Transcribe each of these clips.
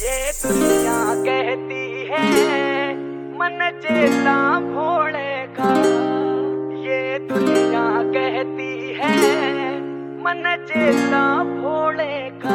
ये दुनिया कहती है मन चेता भोले का। ये दुनिया कहती है मन चेता भोले का।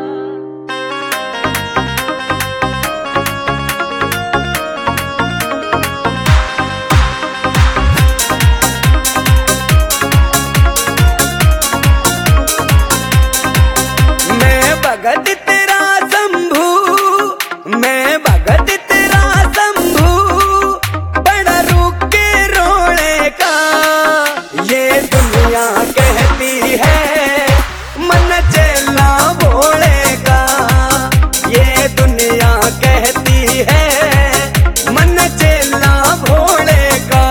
भगत तेरा शंभू, मैं भगत तेरा शंभू, बड़ा रूप के रोले का। ये दुनिया कहती है मन चेला भोले का। ये दुनिया कहती है मन चेला भोले का।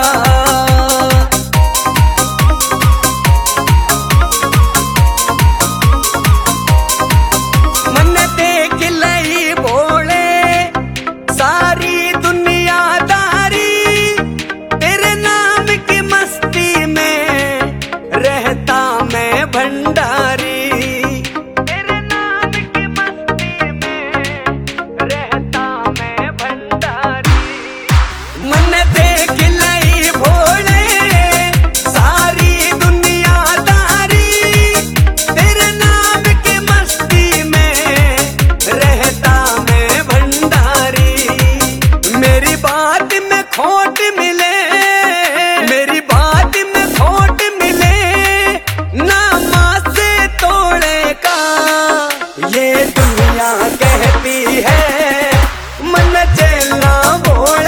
भंडारी तेरे नाम की मस्ती में रहता मैं भंडारी। मन देख लई भोले सारी दुनियादारी। तेरे नाम की मस्ती में रहता मैं भंडारी। मेरी बात में खोट मिले, मेरी बात में खोट मिले ना ये दुनिया कहती है मन चेला भोले।